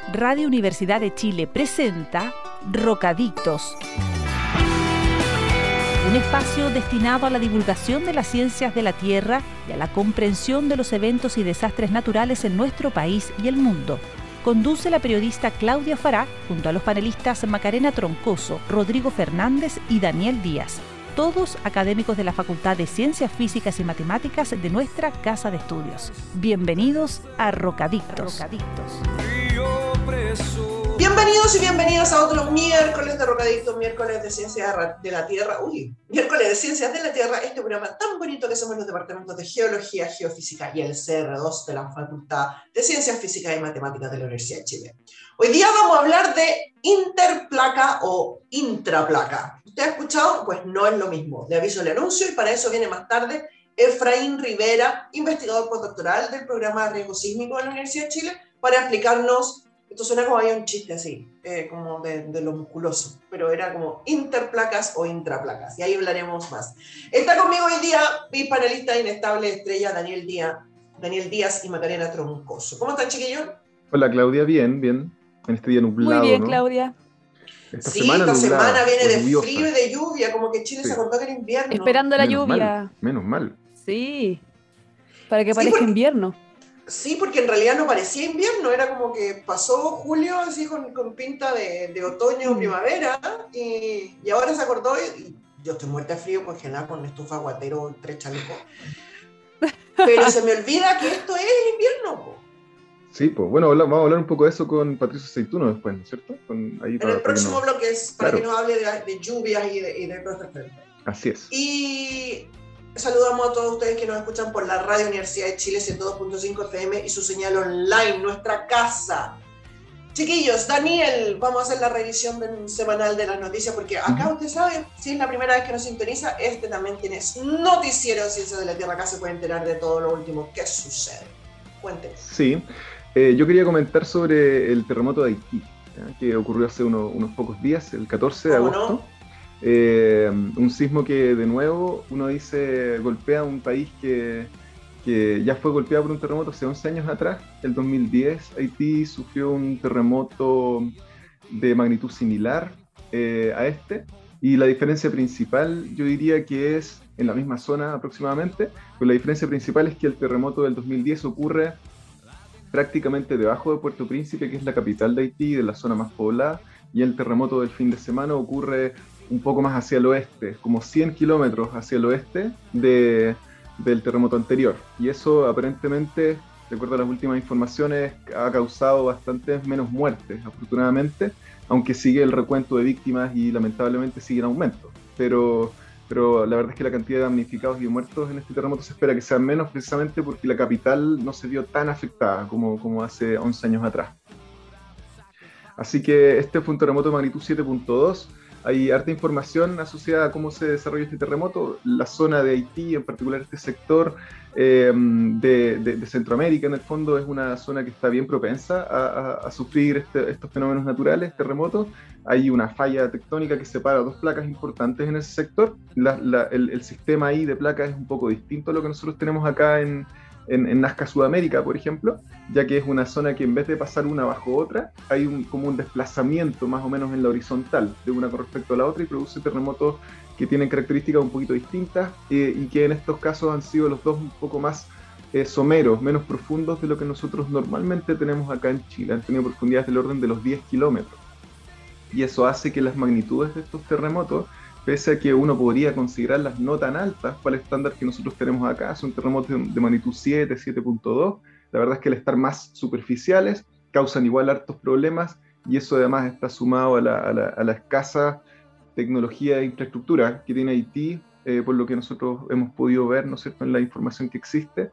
Radio Universidad de Chile presenta Rocadictos, un espacio destinado a la divulgación de las ciencias de la Tierra y a la comprensión de los eventos y desastres naturales en nuestro país y el mundo. Conduce la periodista Claudia Fará junto a los panelistas Macarena Troncoso, Rodrigo Fernández y Daniel Díaz, todos académicos de la Facultad de Ciencias Físicas y Matemáticas de nuestra Casa de Estudios. Bienvenidos a Rocadictos. Bienvenidos y bienvenidas a otro miércoles de Rocadictos, miércoles de Ciencias de la Tierra. Miércoles de Ciencias de la Tierra, este programa tan bonito que somos los departamentos de Geología, Geofísica y el CR2 de la Facultad de Ciencias Físicas y Matemáticas de la Universidad de Chile. Hoy día vamos a hablar de interplaca o intraplaca. ¿Usted ha escuchado? Pues no es lo mismo. Le aviso el anuncio y para eso viene más tarde Efraín Rivera, investigador postdoctoral del programa de riesgo sísmico de la Universidad de Chile, para explicarnos. Esto suena como había un chiste así, como de lo musculoso, pero era como interplacas o intraplacas, y ahí hablaremos más. Está conmigo hoy día mi panelista inestable estrella, Daniel Díaz y Macarena Troncoso. ¿Cómo están, chiquillos? Hola, Claudia, bien, en este día nublado. Muy bien, ¿no? Claudia. Esta semana viene de lluviosa. frío y de lluvia, como que Chile se acordó que era invierno. Esperando la lluvia. Menos mal. Sí, para que parezca invierno. Sí, porque en realidad no parecía invierno, era como que pasó julio así con pinta de otoño o primavera, y ahora se acordó, y yo estoy muerta de frío congelada con estufa, aguatero, 3 chalecos, pero se me olvida que esto es invierno, po. Sí, pues bueno, vamos a hablar un poco de eso con Patricio Aceituno después, ¿no es cierto? En el próximo bloque es para que nos hable de lluvias y de todo este tema. Así es. Y saludamos a todos ustedes que nos escuchan por la Radio Universidad de Chile 102.5 FM y su señal online, nuestra casa. Chiquillos, Daniel, vamos a hacer la revisión semanal de las noticias, porque acá usted sabe, si es la primera vez que nos sintoniza, este también tiene noticiero de Ciencias de la Tierra. Acá se puede enterar de todo lo último que sucede. Cuéntenos. Sí, yo quería comentar sobre el terremoto de Haití, que ocurrió hace unos pocos días, el 14 de agosto. ¿No? Un sismo que, de nuevo, uno dice, golpea a un país que ya fue golpeado por un terremoto hace 11 años atrás. El 2010, Haití sufrió un terremoto de magnitud similar a este, y la diferencia principal, yo diría que es en la misma zona aproximadamente, pero la diferencia principal es que el terremoto del 2010 ocurre prácticamente debajo de Puerto Príncipe, que es la capital de Haití, de la zona más poblada, y el terremoto del fin de semana ocurre un poco más hacia el oeste, como 100 kilómetros hacia el oeste del terremoto anterior. Y eso aparentemente, de acuerdo a las últimas informaciones, ha causado bastantes menos muertes, afortunadamente, aunque sigue el recuento de víctimas y lamentablemente sigue en aumento. Pero la verdad es que la cantidad de damnificados y de muertos en este terremoto se espera que sean menos, precisamente porque la capital no se vio tan afectada como hace 11 años atrás. Así que este fue un terremoto de magnitud 7.2. Hay harta información asociada a cómo se desarrolló este terremoto. La zona de Haití, en particular este sector de Centroamérica, en el fondo, es una zona que está bien propensa a sufrir estos fenómenos naturales, terremotos. Hay una falla tectónica que separa dos placas importantes en ese sector. El sistema ahí de placas es un poco distinto a lo que nosotros tenemos acá en Nazca, Sudamérica, por ejemplo, ya que es una zona que en vez de pasar una bajo otra, hay como un desplazamiento más o menos en la horizontal de una con respecto a la otra, y produce terremotos que tienen características un poquito distintas, y que en estos casos han sido los dos un poco más someros, menos profundos de lo que nosotros normalmente tenemos acá en Chile. Han tenido profundidades del orden de los 10 kilómetros, y eso hace que las magnitudes de estos terremotos, pese a que uno podría considerarlas no tan altas para el estándar que nosotros tenemos acá, son terremotos de magnitud 7, 7.2, la verdad es que al estar más superficiales causan igual hartos problemas, y eso además está sumado a la escasa tecnología e infraestructura que tiene Haití, por lo que nosotros hemos podido ver, ¿no es cierto?, en la información que existe,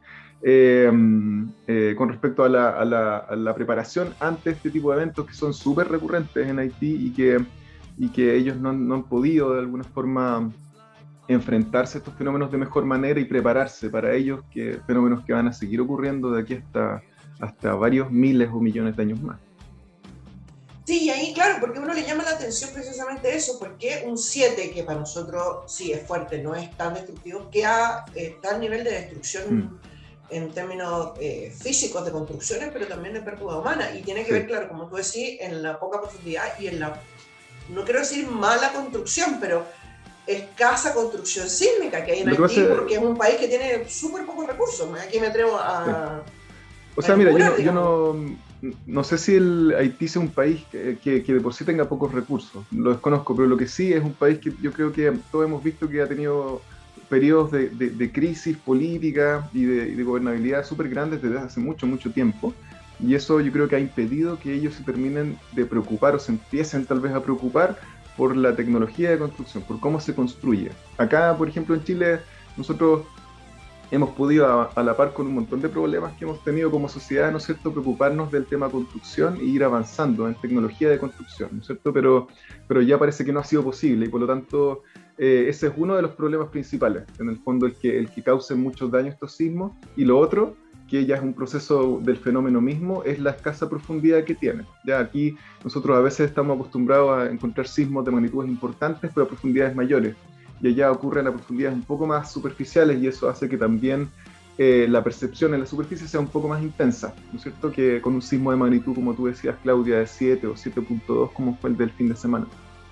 con respecto a la preparación ante este tipo de eventos que son súper recurrentes en Haití, y que ellos no han podido de alguna forma enfrentarse a estos fenómenos de mejor manera y prepararse para ellos, que fenómenos que van a seguir ocurriendo de aquí hasta varios miles o millones de años más. Sí, y ahí, claro, porque uno le llama la atención precisamente eso, porque un 7, que para nosotros sí es fuerte, no es tan destructivo, que está a nivel de destrucción en términos físicos de construcciones, pero también de pérdida humana, y tiene que ver, claro, como tú decís, en la poca profundidad y en la, no quiero decir mala construcción, pero escasa construcción sísmica que hay en Haití, porque es un país que tiene súper pocos recursos. Aquí me atrevo a... O sea, mira, yo no sé si el Haití sea un país que de por sí tenga pocos recursos, lo desconozco, pero lo que sí es un país que yo creo que todos hemos visto que ha tenido periodos de crisis política y de gobernabilidad súper grandes desde hace mucho, mucho tiempo, y eso yo creo que ha impedido que ellos se terminen de preocupar o se empiecen tal vez a preocupar por la tecnología de construcción, por cómo se construye. Acá, por ejemplo, en Chile, nosotros hemos podido, a la par con un montón de problemas que hemos tenido como sociedad, ¿no es cierto?, preocuparnos del tema construcción e ir avanzando en tecnología de construcción, ¿no es cierto?, pero ya parece que no ha sido posible y por lo tanto ese es uno de los problemas principales, en el fondo el que cause muchos daños estos sismos, y lo otro, que ya es un proceso del fenómeno mismo, es la escasa profundidad que tiene. Ya aquí nosotros a veces estamos acostumbrados a encontrar sismos de magnitudes importantes pero a profundidades mayores, y allá ocurren a profundidades un poco más superficiales, y eso hace que también la percepción en la superficie sea un poco más intensa, ¿no es cierto?, que con un sismo de magnitud, como tú decías, Claudia, de 7 o 7.2, como fue el del fin de semana.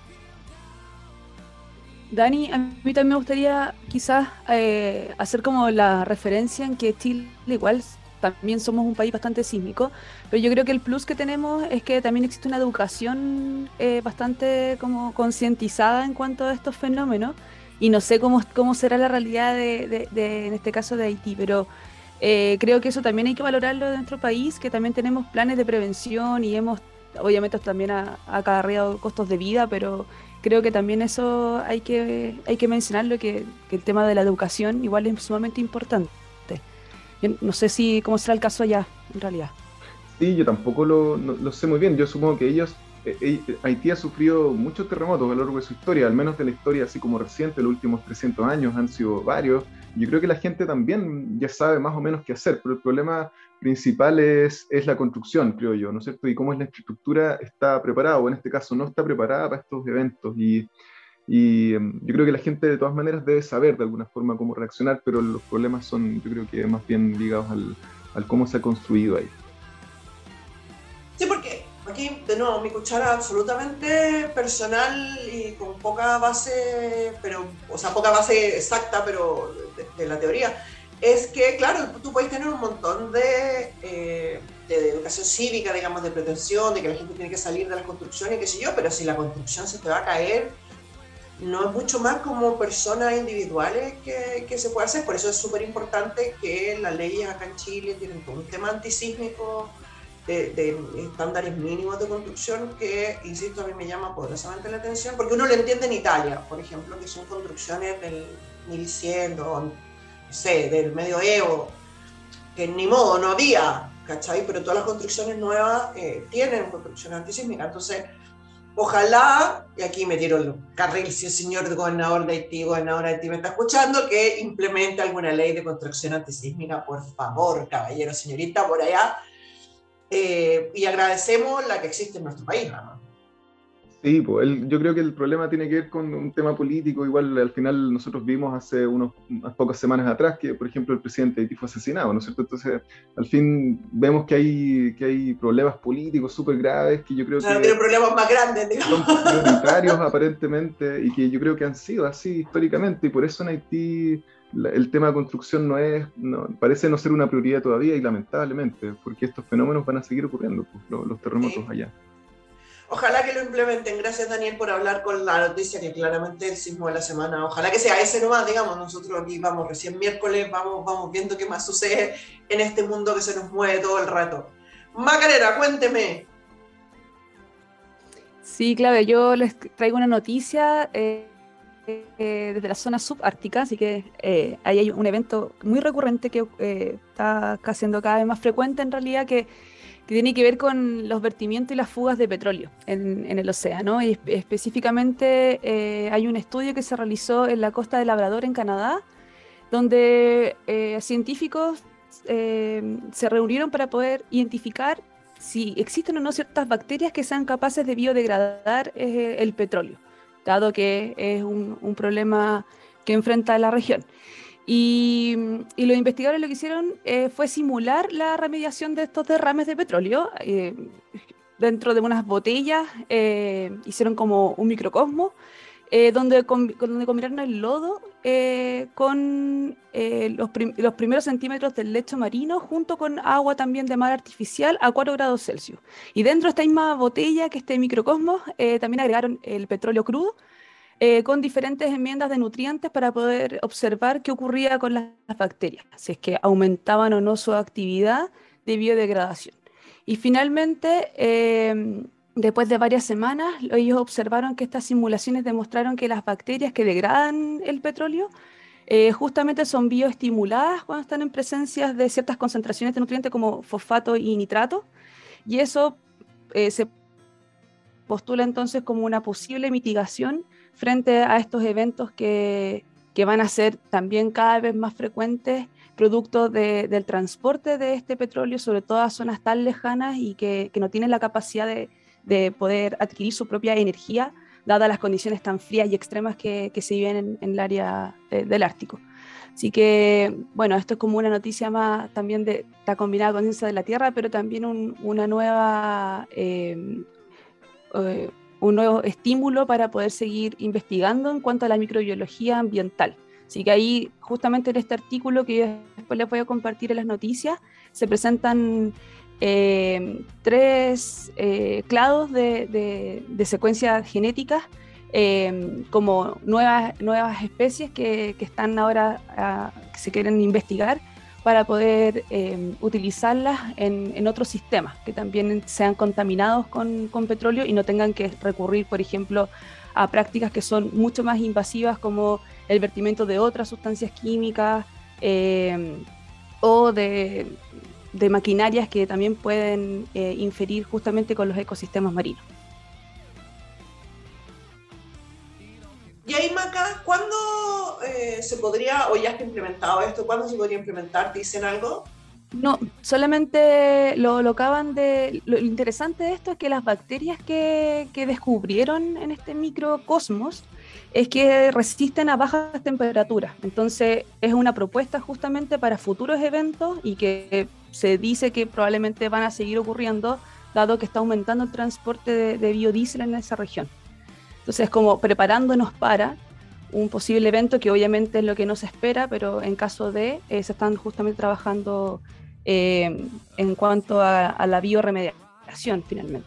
Dani, a mí también me gustaría quizás hacer como la referencia en que Chile igual también somos un país bastante sísmico, pero yo creo que el plus que tenemos es que también existe una educación bastante como concientizada en cuanto a estos fenómenos, y no sé cómo será la realidad de en este caso de Haití, pero creo que eso también hay que valorarlo de nuestro país, que también tenemos planes de prevención y hemos, obviamente también acarreado costos de vida, pero creo que también eso hay que mencionarlo, que el tema de la educación igual es sumamente importante. Yo no sé cómo será el caso allá, en realidad. Sí, yo tampoco lo sé muy bien. Yo supongo que Haití ha sufrido muchos terremotos a lo largo de su historia, al menos de la historia así como reciente, los últimos 300 años han sido varios. Yo creo que la gente también ya sabe más o menos qué hacer, pero el problema principal es la construcción, creo yo, ¿no es cierto? Y cómo es la infraestructura está preparada, o en este caso no está preparada para estos eventos. Y yo creo que la gente de todas maneras debe saber de alguna forma cómo reaccionar, pero los problemas son, yo creo que más bien ligados al cómo se ha construido ahí. Sí, porque aquí, de nuevo, mi cuchara absolutamente personal y con poca base, poca base exacta, pero de la teoría, es que, claro, tú puedes tener un montón de educación cívica, digamos, de pretensión, de que la gente tiene que salir de las construcciones, qué sé yo, pero si la construcción se te va a caer, no es mucho más como personas individuales que se puede hacer. Por eso es súper importante que las leyes acá en Chile tienen todo un tema antisísmico, de estándares mínimos de construcción que, insisto, a mí me llama poderosamente la atención, porque uno lo entiende en Italia, por ejemplo, que son construcciones del 1100, no sé, del medioevo, que ni modo, no había, ¿cachai? Pero todas las construcciones nuevas tienen construcción antisísmica. Entonces, ojalá, y aquí me tiro el carril si el señor gobernador de Haití me está escuchando, que implemente alguna ley de construcción antisísmica, por favor, caballero, señorita, por allá. Y agradecemos la que existe en nuestro país, ¿no? Sí, pues yo creo que el problema tiene que ver con un tema político. Igual al final nosotros vimos hace unas pocas semanas atrás que, por ejemplo, el presidente de Haití fue asesinado, ¿no es cierto? Entonces, al fin vemos que hay problemas políticos súper graves que yo creo que... Tiene problemas más grandes, digamos. Son prioritarios aparentemente, y que yo creo que han sido así históricamente, y por eso en Haití el tema de construcción parece no ser una prioridad todavía, y lamentablemente, porque estos fenómenos van a seguir ocurriendo, pues, los terremotos allá. Ojalá que lo implementen. Gracias, Daniel, por hablar con la noticia que claramente el sismo de la semana. Ojalá que sea ese nomás, digamos. Nosotros aquí vamos recién miércoles, vamos viendo qué más sucede en este mundo que se nos mueve todo el rato. Macarena, cuénteme. Sí, claro, yo les traigo una noticia desde la zona subártica, así que ahí hay un evento muy recurrente que está siendo cada vez más frecuente en realidad, que tiene que ver con los vertimientos y las fugas de petróleo en el océano. Y específicamente hay un estudio que se realizó en la costa de Labrador, en Canadá, donde científicos se reunieron para poder identificar si existen o no ciertas bacterias que sean capaces de biodegradar el petróleo, dado que es un problema que enfrenta la región. Y los investigadores lo que hicieron fue simular la remediación de estos derrames de petróleo dentro de unas botellas. Hicieron como un microcosmos donde combinaron el lodo con los primeros centímetros del lecho marino junto con agua también de mar artificial a 4 grados Celsius. Y dentro de esta misma botella, que este microcosmos, también agregaron el petróleo crudo con diferentes enmiendas de nutrientes para poder observar qué ocurría con las bacterias, si es que aumentaban o no su actividad de biodegradación. Y finalmente, después de varias semanas, ellos observaron que estas simulaciones demostraron que las bacterias que degradan el petróleo justamente son bioestimuladas cuando están en presencia de ciertas concentraciones de nutrientes como fosfato y nitrato, y eso se postula entonces como una posible mitigación frente a estos eventos que van a ser también cada vez más frecuentes producto del transporte de este petróleo, sobre todo a zonas tan lejanas y que no tienen la capacidad de poder adquirir su propia energía, dadas las condiciones tan frías y extremas que se viven en el área del Ártico. Así que, bueno, esto es como una noticia más también está combinada con Ciencia de la Tierra, pero también un nuevo estímulo para poder seguir investigando en cuanto a la microbiología ambiental. Así que ahí, justamente en este artículo que yo después les voy a compartir en las noticias, se presentan 3 clados de secuencias genéticas como nuevas especies que están ahora, que se quieren investigar para poder utilizarlas en otros sistemas que también sean contaminados con petróleo y no tengan que recurrir, por ejemplo, a prácticas que son mucho más invasivas como el vertimiento de otras sustancias químicas o de maquinarias que también pueden inferir justamente con los ecosistemas marinos. Y ahí, Maca, ¿cuándo se podría, o ya está implementado esto, cuándo se podría implementar? ¿Te dicen algo? No, solamente lo acaban de... Lo interesante de esto es que las bacterias que descubrieron en este microcosmos es que resisten a bajas temperaturas. Entonces es una propuesta justamente para futuros eventos y que se dice que probablemente van a seguir ocurriendo, dado que está aumentando el transporte de biodiesel en esa región. Entonces, como preparándonos para un posible evento que obviamente es lo que no se espera, pero en caso de, se están justamente trabajando en cuanto a la bioremediación finalmente.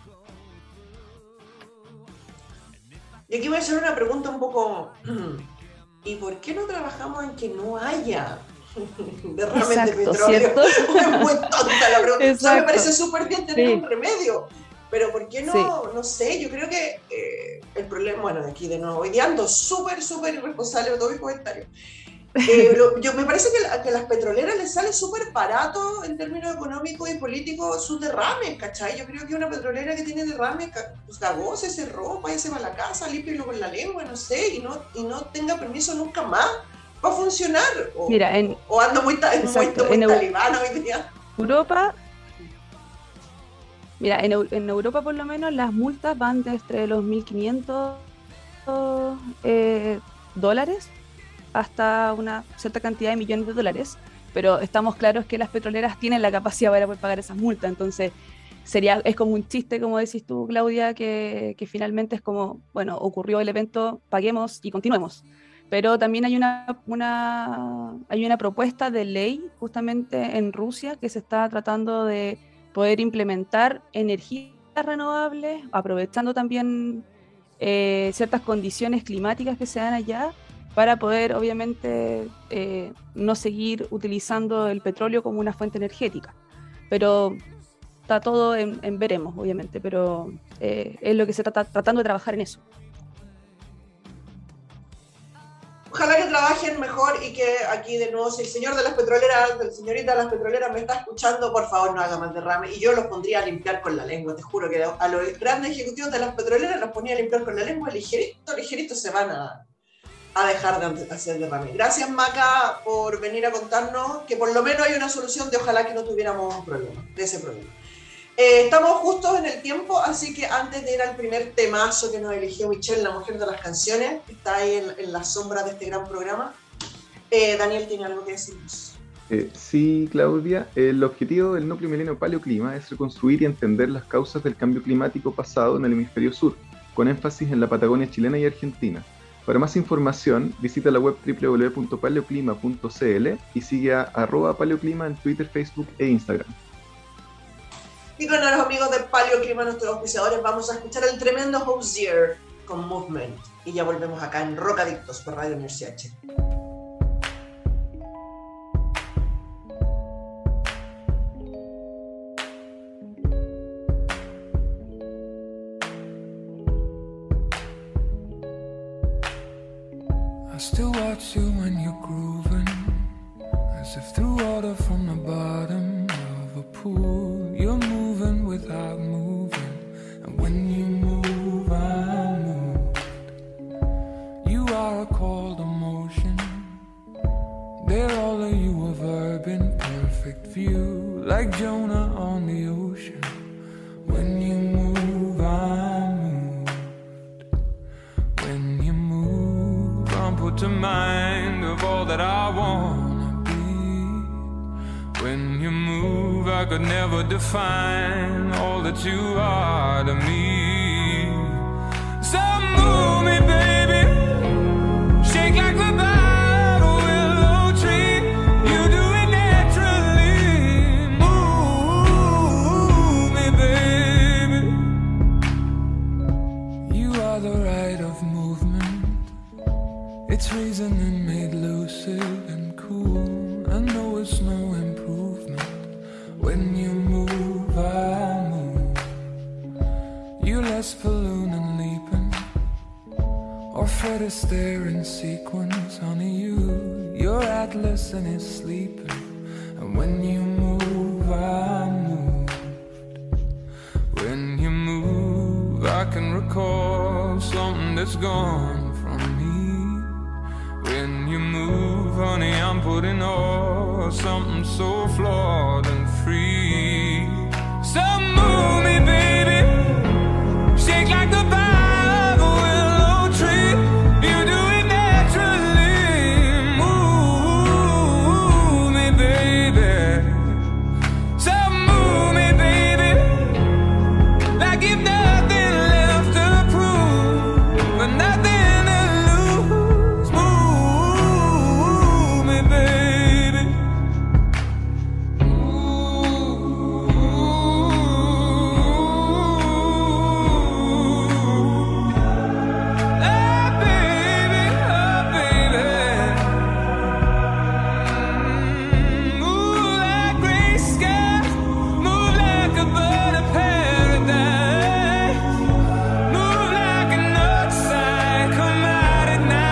Y aquí voy a hacer una pregunta un poco, ¿y por qué no trabajamos en que no haya derrames de petróleo? ¿Cierto? Es muy tonta la pregunta. O sea, me parece Exacto. súper bien tener Sí. un remedio, pero ¿por qué no? Sí. No sé, yo creo que el problema, bueno, aquí de nuevo, hoy día ando súper irresponsable de todo mi comentario. Me parece que a las petroleras les sale súper barato en términos económicos y políticos sus derrames, ¿cachai? Yo creo que una petrolera que tiene derrames, pues goce, se ropa, y se va a la casa, límpielo con la lengua, no sé, y no tenga permiso nunca más para funcionar. Mira, o ando muy talibán hoy día. Europa, mira, en Europa por lo menos las multas van desde los 1.500 dólares hasta una cierta cantidad de millones de dólares, pero estamos claros que las petroleras tienen la capacidad para poder pagar esas multas, entonces es como un chiste, como decís tú, Claudia, que finalmente es como, bueno, ocurrió el evento, paguemos y continuemos. Pero también hay una propuesta de ley justamente en Rusia que se está tratando de poder implementar energías renovables, aprovechando también ciertas condiciones climáticas que se dan allá, para poder obviamente no seguir utilizando el petróleo como una fuente energética. Pero está todo en veremos, obviamente, pero es lo que se está tratando de trabajar en eso. Ojalá que trabajen mejor y que aquí de nuevo, si el señor de las petroleras, el señorita de las petroleras me está escuchando, por favor no haga más derrame. Y yo los pondría a limpiar con la lengua, te juro que a los grandes ejecutivos de las petroleras los ponía a limpiar con la lengua, ligerito se van a dejar de hacer derrame. Gracias, Maca, por venir a contarnos que por lo menos hay una solución de ojalá que no tuviéramos un problema, de ese problema. Estamos justos en el tiempo, así que antes de ir al primer temazo que nos eligió Michelle, la mujer de las canciones, que está ahí en la sombra de este gran programa, Daniel tiene algo que decirnos. Sí, Claudia, el objetivo del núcleo milenio Paleoclima es reconstruir y entender las causas del cambio climático pasado en el hemisferio sur, con énfasis en la Patagonia chilena y argentina. Para más información, visita la web www.paleoclima.cl y sigue a @paleoclima en Twitter, Facebook e Instagram. Y con los amigos de Paleoclima, nuestros auspiciadores, vamos a escuchar el tremendo Hozier con Movement. Y ya volvemos acá en Rocadictos por Radio Universidad de Chile. I still watch you when you're grooving, as if through water from the bottom of a pool. You're moving without moving, and when you move, I'm moved. You are a cold emotion, there all of you a verb in perfect view, like Jonah on the ocean. When you move, I'm moved. When you move, I'm put to mind of all that I wanna be. When you move, I could never define all that you are to me. So move me, baby, shake like the bottom willow tree. You do it naturally. Move me, baby. You are the right of movement. It's reasoning made lucid and cool. I know it's no improvement. When you move, I move. You're less balloon and leaping, or Fred Astaire in sequence. Honey, you're Atlas and it's sleeping. And when you move, I move. When you move, I can recall something that's gone from me. When you move, honey, I'm putting on something so flawed and free. So move me, baby, shake like the bough of a willow tree. You do it naturally. Move me, baby. So move me, baby, like you've nothing left to prove, but nothing to lose. Move me, baby. Oh, baby, move like gray skies, move like a bird of paradise, move like a north side, come out at night.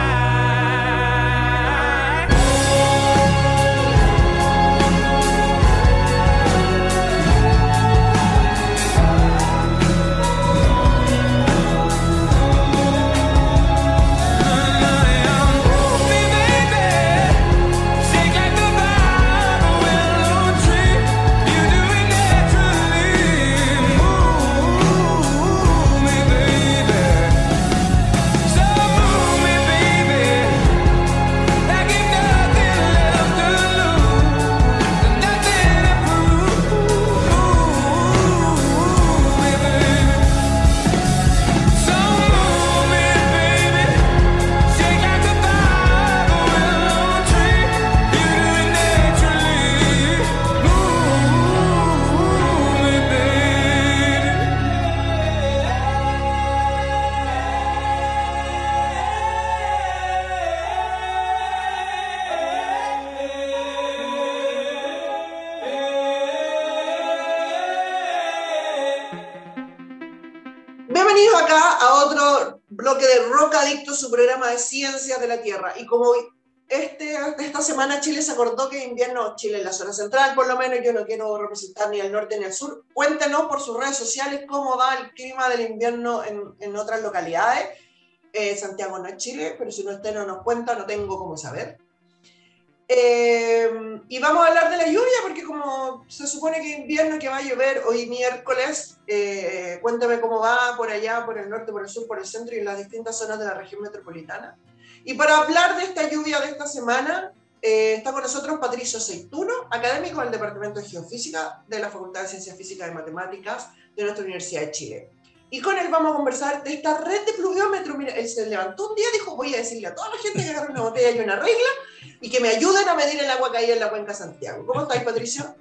Move me, baby, shake like the bough of a willow tree. You do it naturally. Move me, baby. So move me, baby, like you've nothing left to lose, and nothing to prove. Move me, baby. So move me, baby, shake like the bough of a willow tree. You do it naturally. Move me, Bienvenidos acá a otro bloque de Rocadictos, su programa de ciencias de la Tierra. Y como esta semana Chile se acordó que invierno, Chile en la zona central por lo menos, yo no quiero representar ni al norte ni al sur, cuéntenos por sus redes sociales cómo va el clima del invierno en otras localidades. Santiago no es Chile, pero si no usted no nos cuenta, no tengo cómo saber. Y vamos a hablar de la lluvia, porque como se supone que invierno, que va a llover hoy miércoles, cuéntame cómo va por allá, por el norte, por el sur, por el centro y en las distintas zonas de la región metropolitana. Y para hablar de esta lluvia de esta semana, está con nosotros Patricio Seituno, académico del Departamento de Geofísica de la Facultad de Ciencias Físicas y Matemáticas de nuestra Universidad de Chile. Y con él vamos a conversar de esta red de pluviómetros. Mira, él se levantó un día y dijo, voy a decirle a toda la gente que agarre una botella y una regla y que me ayuden a medir el agua caída en la cuenca Santiago. ¿Cómo estáis, Patricio?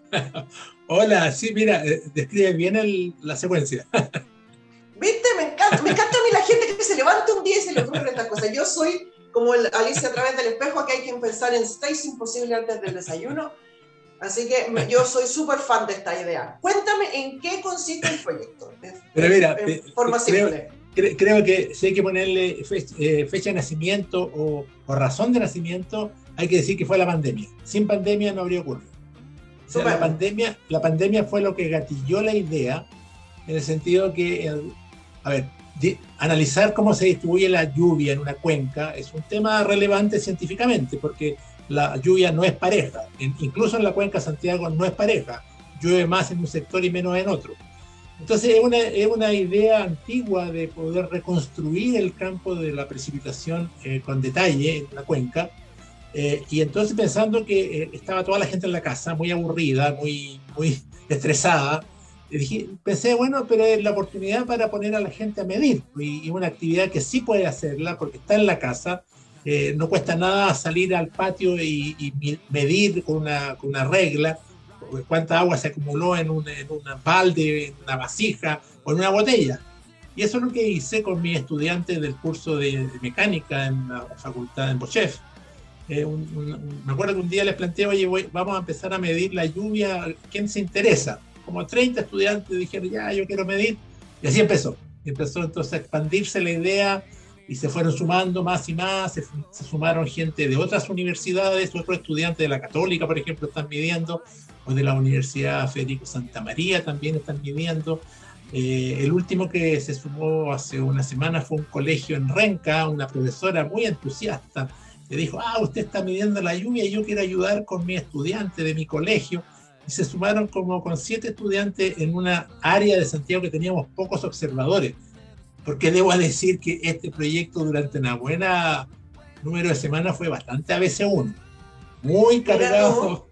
Hola, sí, mira, describe bien la secuencia. ¿Viste? Me encanta a mí la gente que se levanta un día y se le ocurren estas cosas. Yo soy como Alicia a través del espejo, que hay que pensar en 6 imposibles antes del desayuno. Así que yo soy súper fan de esta idea. Cuéntame en qué consiste el proyecto. Pero mira, en forma simple. Creo que si hay que ponerle fecha de nacimiento o razón de nacimiento, hay que decir que fue la pandemia. Sin pandemia no habría ocurrido. O sea, la pandemia fue lo que gatilló la idea, en el sentido que, analizar cómo se distribuye la lluvia en una cuenca es un tema relevante científicamente, porque la lluvia no es pareja. Incluso en la cuenca Santiago no es pareja. Llueve más en un sector y menos en otro. Entonces es una idea antigua de poder reconstruir el campo de la precipitación con detalle en la cuenca. Y entonces pensando que estaba toda la gente en la casa, muy aburrida, muy estresada, pensé, bueno, pero es la oportunidad para poner a la gente a medir. Y una actividad que sí puede hacerla porque está en la casa. No cuesta nada salir al patio y medir con una regla cuánta agua se acumuló en un balde, en una vasija o en una botella. Y eso es lo que hice con mis estudiantes del curso de mecánica en la facultad en Bochef. Me acuerdo que un día les planteé, oye, vamos a empezar a medir la lluvia, ¿quién se interesa? Como 30 estudiantes dijeron, ya, yo quiero medir. Y así empezó. Empezó entonces a expandirse la idea y se fueron sumando más y más, se sumaron gente de otras universidades, otros estudiantes de la Católica, por ejemplo, están midiendo, o de la Universidad Federico Santa María también están midiendo. El último que se sumó hace una semana fue un colegio en Renca, una profesora muy entusiasta, que dijo, usted está midiendo la lluvia y yo quiero ayudar con mi estudiante de mi colegio. Y se sumaron como con 7 estudiantes en una área de Santiago que teníamos pocos observadores. Porque debo decir que este proyecto durante una buena número de semanas fue bastante ABC1. Muy cargado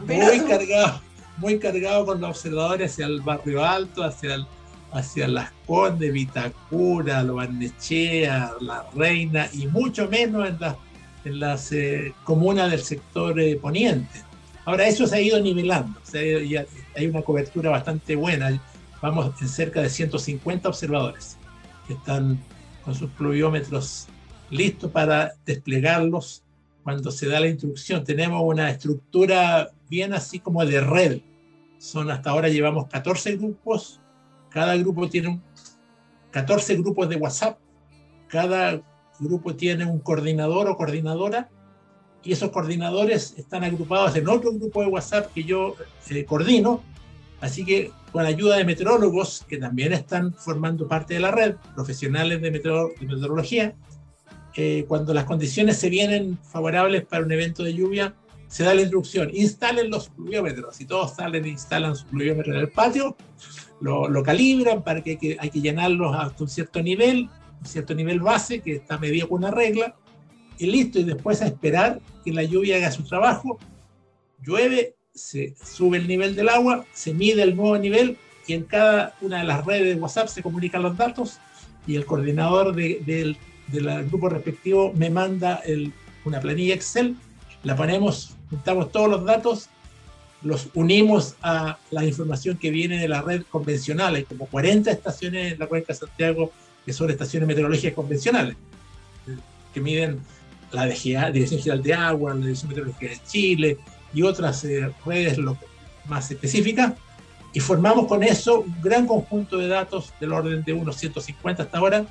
con los observadores hacia el Barrio Alto, hacia Las Condes, Vitacura, Lo Barnechea, La Reina, y mucho menos en las comunas del sector poniente. Ahora eso se ha ido nivelando, o sea, ya hay una cobertura bastante buena, vamos en cerca de 150 observadores que están con sus pluviómetros listos para desplegarlos cuando se da la instrucción. Tenemos una estructura bien así como de red. Hasta ahora llevamos 14 grupos, cada grupo tiene 14 grupos de WhatsApp, cada grupo tiene un coordinador o coordinadora, y esos coordinadores están agrupados en otro grupo de WhatsApp que yo coordino. Así que con la ayuda de meteorólogos que también están formando parte de la red, profesionales de meteorología, cuando las condiciones se vienen favorables para un evento de lluvia, se da la instrucción, instalen los pluviómetros, y todos salen e instalan su pluviómetro en el patio, lo calibran para que hay que llenarlos hasta un cierto nivel base que está medido con una regla, y listo, y después a esperar que la lluvia haga su trabajo. Llueve, se sube el nivel del agua, se mide el nuevo nivel, y en cada una de las redes de WhatsApp se comunican los datos, y el coordinador del grupo respectivo me manda una planilla Excel, la ponemos, juntamos todos los datos, los unimos a la información que viene de la red convencional. Hay como 40 estaciones en la cuenca de Santiago que son estaciones meteorológicas convencionales, que miden la DGA, Dirección General de Agua, la Dirección Meteorológica de Chile y otras redes más específicas, y formamos con eso un gran conjunto de datos del orden de unos 150 hasta ahora,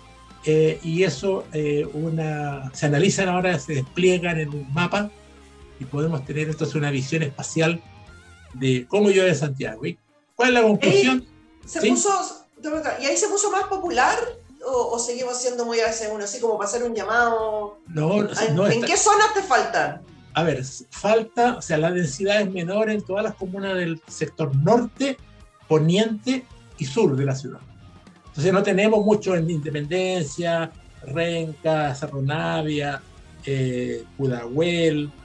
y eso se analizan ahora, se despliegan en un mapa, y podemos tener entonces una visión espacial de cómo llueve Santiago. ¿Y cuál es la conclusión? ¿Y ahí se puso más popular? ¿O seguimos siendo muy ABC1, así como para hacer un llamado? ¿En qué zonas te faltan? A ver, falta, o sea, la densidad es menor en todas las comunas del sector norte, poniente y sur de la ciudad. Entonces no tenemos mucho en Independencia, Renca, Cerro Navia, Pudahuel,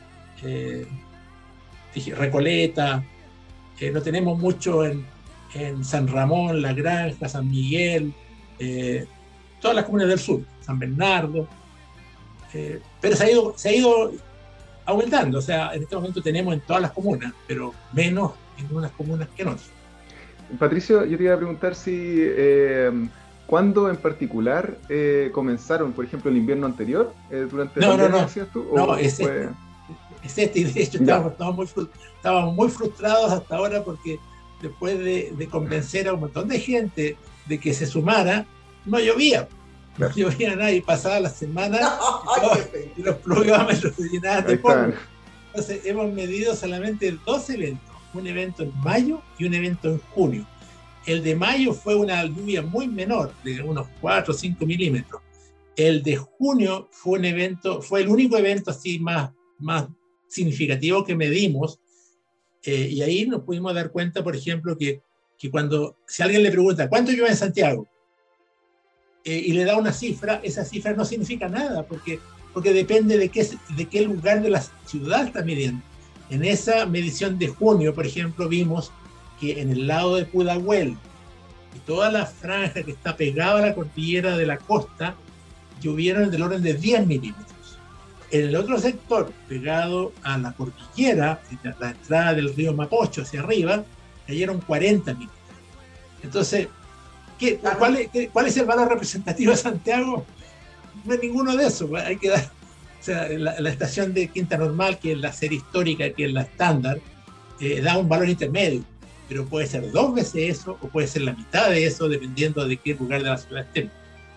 Recoleta. No tenemos mucho en San Ramón, La Granja, San Miguel, todas las comunas del sur, San Bernardo. Pero se ha ido aumentando. O sea, en este momento tenemos en todas las comunas, pero menos en unas comunas que en otras. Patricio, yo te iba a preguntar si ¿cuándo en particular comenzaron, por ejemplo, el invierno anterior? ¿Durante la pandemia, decías tú? No, es este, y de hecho estábamos muy frustrados hasta ahora porque después de convencer a un montón de gente de que se sumara, no llovía. No llovía nada y pasaba la semana y los pluviómetros se llenaban de polvo. Entonces hemos medido solamente 2 eventos, un evento en mayo y un evento en junio. El de mayo fue una lluvia muy menor, de unos 4 o 5 milímetros. El de junio fue el único evento así más significativo que medimos, y ahí nos pudimos dar cuenta, por ejemplo, que si alguien le pregunta ¿cuánto llueve en Santiago? Y le da una cifra, esa cifra no significa nada, porque depende de qué lugar de la ciudad está midiendo. En esa medición de junio, por ejemplo, vimos que en el lado de Pudahuel y toda la franja que está pegada a la cordillera de la costa, llovieron del orden de 10 milímetros. En el otro sector, pegado a la cordillera, la entrada del río Mapocho hacia arriba, cayeron 40 milímetros. Entonces, ¿cuál es el valor representativo de Santiago? No es ninguno de esos. Hay que dar, o sea, la estación de Quinta Normal, que es la serie histórica, que es la estándar, da un valor intermedio, pero puede ser 2 veces eso o puede ser la mitad de eso, dependiendo de qué lugar de la ciudad estemos.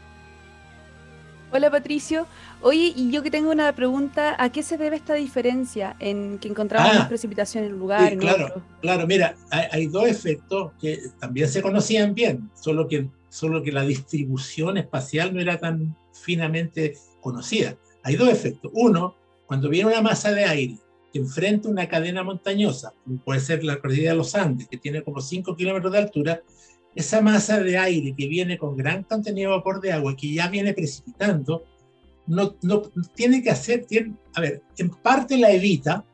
Hola Patricio, oye, y yo que tengo una pregunta, ¿a qué se debe esta diferencia en que encontramos más precipitación en un lugar, sí, en claro, otro? Claro, mira, hay 2 efectos que también se conocían bien, solo que la distribución espacial no era tan finamente conocida. Hay 2 efectos. Uno, cuando viene una masa de aire que enfrenta una cadena montañosa, como puede ser la cordillera de los Andes, que tiene como 5 kilómetros de altura, esa masa de aire que viene con gran contenido de vapor de agua, que ya viene precipitando, no tiene que hacer, en parte la evita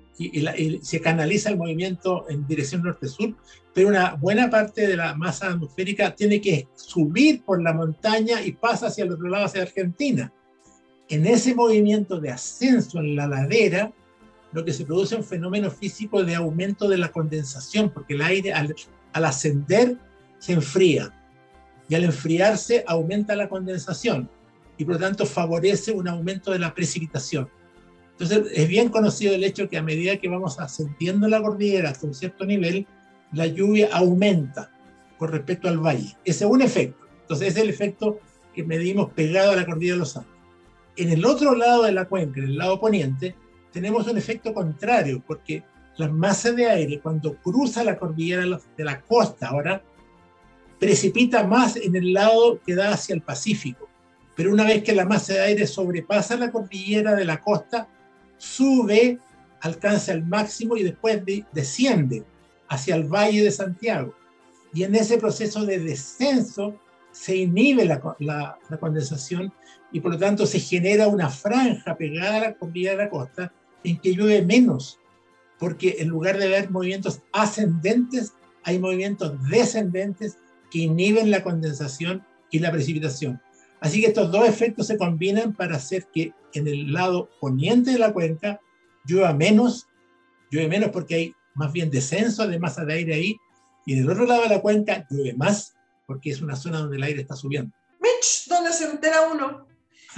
y se canaliza el movimiento en dirección norte-sur, pero una buena parte de la masa atmosférica tiene que subir por la montaña y pasa hacia el otro lado, hacia Argentina. En ese movimiento de ascenso en la ladera, lo que se produce es un fenómeno físico de aumento de la condensación, porque el aire al ascender se enfría, y al enfriarse aumenta la condensación, y por lo tanto favorece un aumento de la precipitación. Entonces es bien conocido el hecho que a medida que vamos ascendiendo la cordillera hasta un cierto nivel, la lluvia aumenta con respecto al valle. Ese es un efecto. Entonces ese es el efecto que medimos pegado a la cordillera de los Andes. En el otro lado de la cuenca, en el lado poniente, tenemos un efecto contrario, porque la masa de aire, cuando cruza la cordillera de la costa ahora, precipita más en el lado que da hacia el Pacífico. Pero una vez que la masa de aire sobrepasa la cordillera de la costa, sube, alcanza el máximo y después desciende hacia el Valle de Santiago. Y en ese proceso de descenso se inhibe la condensación y por lo tanto se genera una franja pegada a la cordillera de la costa en que llueve menos, porque en lugar de haber movimientos ascendentes, hay movimientos descendentes que inhiben la condensación y la precipitación. Así que estos 2 efectos se combinan para hacer que en el lado poniente de la cuenca llueve menos porque hay más bien descenso de masa de aire ahí, y en el otro lado de la cuenca llueve más porque es una zona donde el aire está subiendo. Mitch, ¿dónde se entera uno?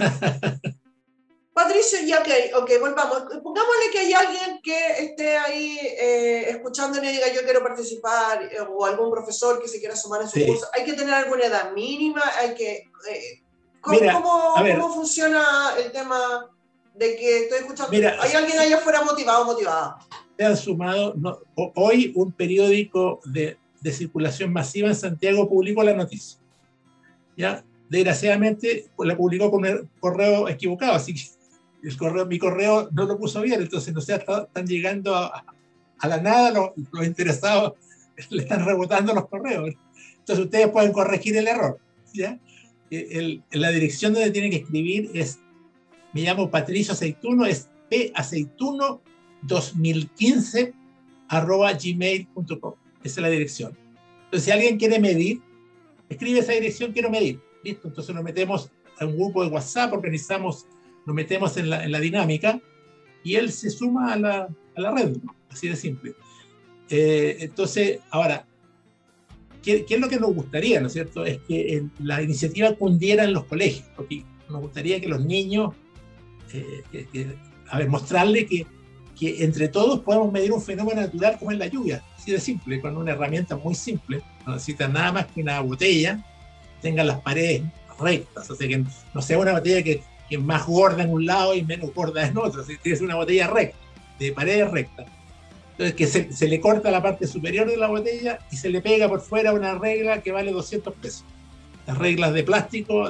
Patricio, ya ok, volvamos. Pongámosle que hay alguien que esté ahí escuchando y diga yo quiero participar, o algún profesor que se quiera sumar a su curso. ¿Hay que tener alguna edad mínima? ¿Cómo funciona el tema de que estoy escuchando? ¿Hay alguien allá afuera motivada? Se han sumado, hoy un periódico de circulación masiva en Santiago publicó la noticia. ¿Ya? Desgraciadamente la publicó con el correo equivocado, así que mi correo no lo puso bien, entonces no sé, están llegando a la nada, los interesados le están rebotando los correos. Entonces ustedes pueden corregir el error, ¿ya? la dirección donde tiene que escribir es, me llamo Patricio Aceituno, es paceituno2015@gmail.com. Esa es la dirección. Entonces, si alguien quiere medir, escribe esa dirección, quiero medir. Listo, entonces nos metemos a un grupo de WhatsApp, nos metemos en la dinámica y él se suma a la red, ¿no? Así de simple. Entonces, ahora, ¿qué es lo que nos gustaría, ¿no es cierto? Es que la iniciativa cundiera en los colegios, porque nos gustaría que los niños, mostrarles que entre todos podemos medir un fenómeno natural como es la lluvia, así de simple, con una herramienta muy simple. No necesita nada más que una botella, tenga las paredes rectas, o sea, que no sea una botella que es más gorda en un lado y menos gorda en otro, tiene que ser una botella recta, de paredes rectas. Entonces, que se le corta la parte superior de la botella y se le pega por fuera una regla que vale 200 pesos. Las reglas de plástico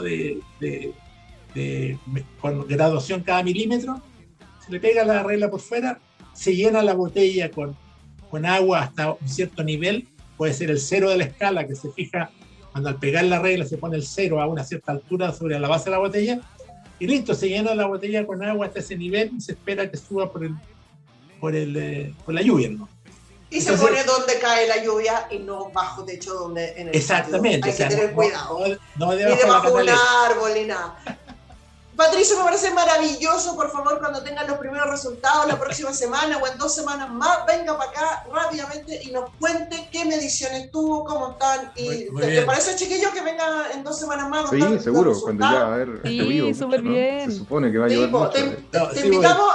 con graduación cada milímetro, se le pega la regla por fuera, se llena la botella con agua hasta un cierto nivel, puede ser el cero de la escala, que se fija cuando al pegar la regla se pone el cero a una cierta altura sobre la base de la botella, y listo, se llena la botella con agua hasta ese nivel y se espera que suba por la lluvia, ¿no? Y se pone donde cae la lluvia y no bajo techo donde en el exactamente, patio. Hay que tener cuidado. No ni debajo de un árbol ni nada. Patricio, me parece maravilloso. Por favor, cuando tengan los primeros resultados la próxima semana o en 2 semanas más, venga para acá rápidamente y nos cuente qué mediciones tuvo, cómo están. Y ¿te parece, chiquillos, que venga en 2 semanos más? Sí, seguro, cuando ya va a haber sí, súper bien. Se supone que va a llevar mucho. Te invitamos.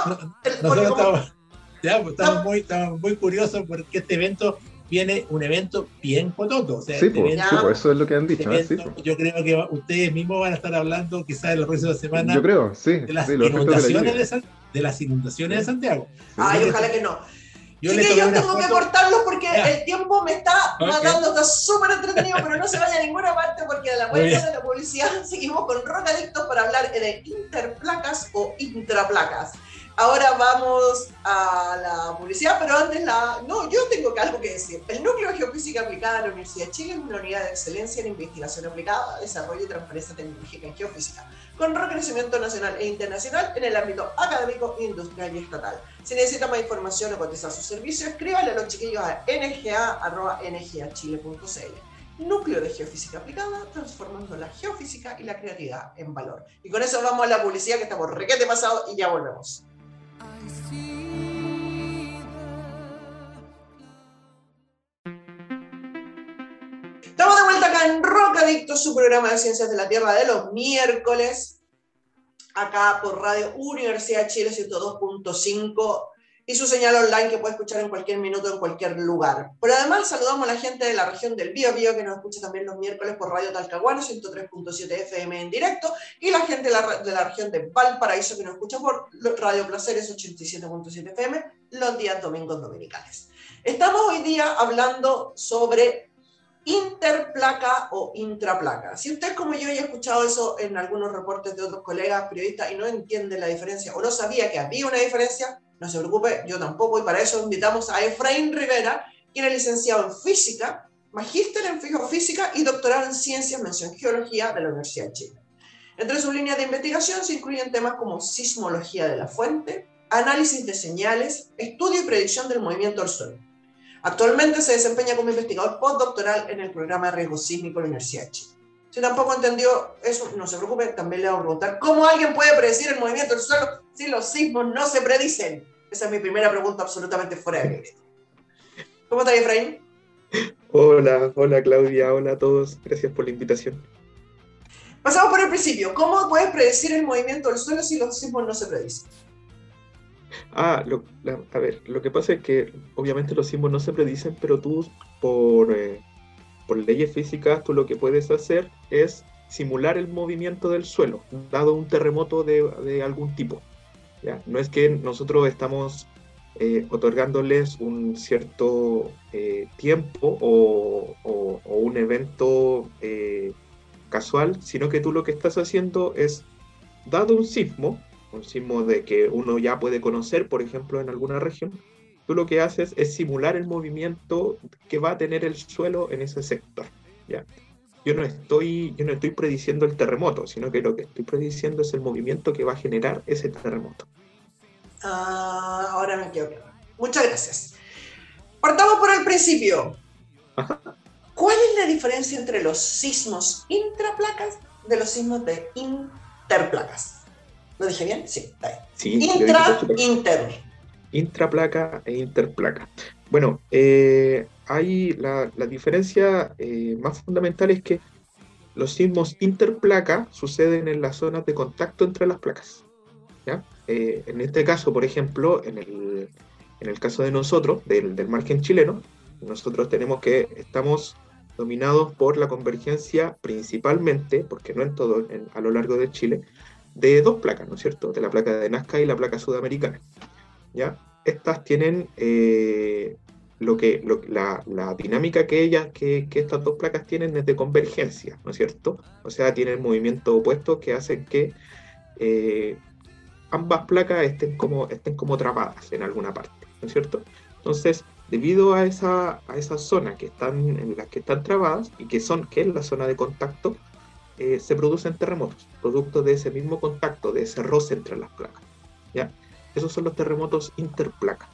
Estamos muy curiosos porque este evento viene un evento bien cototo. O sea, sí, pues, eso es lo que han dicho. Evento, yo creo que ustedes mismos van a estar hablando quizás en la próxima semana. Yo creo, sí. De las inundaciones de Santiago. Ay, ojalá que no. Yo tengo que cortarlo porque el tiempo me está matando, está súper entretenido, pero no se vaya a ninguna parte porque a la vuelta de la publicidad seguimos con Rocadictos para hablar de interplacas o intraplacas. Ahora vamos a la publicidad, pero antes yo tengo algo que decir. El Núcleo de Geofísica Aplicada de la Universidad de Chile es una unidad de excelencia en investigación aplicada, desarrollo y transferencia tecnológica en geofísica, con reconocimiento nacional e internacional en el ámbito académico, industrial y estatal. Si necesita más información o cotizar su servicio, escríbale a los chiquillos a nga@ngachile.cl. Núcleo de Geofísica Aplicada, transformando la geofísica y la creatividad en valor. Y con eso vamos a la publicidad, que estamos requete pasado y ya volvemos. Estamos de vuelta acá en Rocadictos, su programa de Ciencias de la Tierra de los miércoles, acá por Radio Universidad de Chile 102.5 y su señal online que puede escuchar en cualquier minuto, en cualquier lugar. Pero además saludamos a la gente de la región del Biobío, que nos escucha también los miércoles por Radio Talcahuano 103.7 FM en directo, y la gente de la región de Valparaíso, que nos escucha por Radio Placeres 87.7 FM los días domingos dominicales. Estamos hoy día hablando sobre interplaca o intraplaca. Si usted, como yo, ya ha escuchado eso en algunos reportes de otros colegas periodistas y no entiende la diferencia o no sabía que había una diferencia, no se preocupe, yo tampoco, y para eso invitamos a Efraín Rivera, quien es licenciado en física, magíster en geofísica y doctorado en ciencias, mención geología de la Universidad de Chile. Entre sus líneas de investigación se incluyen temas como sismología de la fuente, análisis de señales, estudio y predicción del movimiento del suelo. Actualmente se desempeña como investigador postdoctoral en el programa de riesgo sísmico de la Universidad de Chile. Si tampoco entendió eso, no se preocupe, también le vamos a preguntar cómo alguien puede predecir el movimiento del suelo si los sismos no se predicen. Esa es mi primera pregunta, absolutamente fuera de crédito. ¿Cómo estás, Efraín? Hola Claudia, hola a todos, gracias por la invitación. Pasamos por el principio. ¿Cómo puedes predecir el movimiento del suelo si los sismos no se predicen? Lo que pasa es que obviamente los sismos no se predicen, pero tú por leyes físicas tú lo que puedes hacer es simular el movimiento del suelo, dado un terremoto de algún tipo. ¿Ya? No es que nosotros estamos otorgándoles un cierto tiempo o un evento casual, sino que tú lo que estás haciendo es, dado un sismo de que uno ya puede conocer, por ejemplo, en alguna región, tú lo que haces es simular el movimiento que va a tener el suelo en ese sector. ¿Ya? yo no estoy prediciendo el terremoto, sino que lo que estoy prediciendo es el movimiento que va a generar ese terremoto. Ahora me quedo claro. Muchas gracias. Partamos por el principio. Ajá. ¿Cuál es la diferencia entre los sismos intraplacas de los sismos de interplacas? ¿Lo dije bien? Sí, está bien. Sí, Inter. Intraplaca e interplaca. Bueno, hay la diferencia más fundamental es que los sismos interplaca suceden en las zonas de contacto entre las placas, ¿ya? En este caso, por ejemplo, en el caso de nosotros, del margen chileno, nosotros estamos dominados por la convergencia principalmente, porque no en todo, a lo largo de Chile, de dos placas, ¿no es cierto? De la placa de Nazca y la placa sudamericana, ¿ya? Estas tienen la dinámica que estas dos placas tienen es de convergencia, ¿no es cierto? O sea, tienen movimientos opuestos que hacen que ambas placas estén como trabadas en alguna parte, ¿no es cierto? Entonces, debido a esa zona en las que están trabadas y que es la zona de contacto, se producen terremotos, producto de ese mismo contacto, de ese roce entre las placas, ¿ya? Esos son los terremotos interplaca.